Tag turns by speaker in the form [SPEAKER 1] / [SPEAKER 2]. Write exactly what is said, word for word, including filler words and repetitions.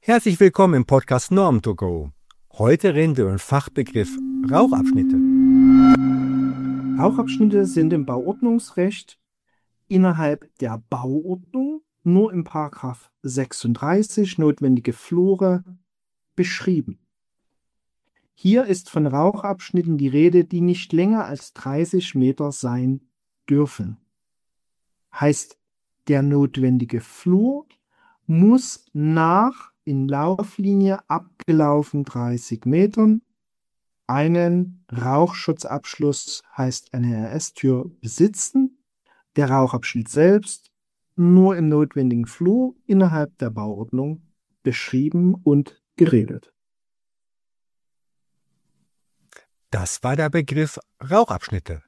[SPEAKER 1] Herzlich willkommen im Podcast Norm to Go. Heute reden wir über den Fachbegriff Rauchabschnitte.
[SPEAKER 2] Rauchabschnitte sind im Bauordnungsrecht innerhalb der Bauordnung nur im Paragraph sechsunddreißig notwendige Flure beschrieben. Hier ist von Rauchabschnitten die Rede, die nicht länger als dreißig Meter sein dürfen. Heißt, der notwendige Flur muss nach in Lauflinie abgelaufen dreißig Metern einen Rauchschutzabschluss, heißt eine R S-Tür, besitzen. Der Rauchabschnitt selbst nur im notwendigen Flur innerhalb der Bauordnung beschrieben und geregelt.
[SPEAKER 1] Das war der Begriff Rauchabschnitte.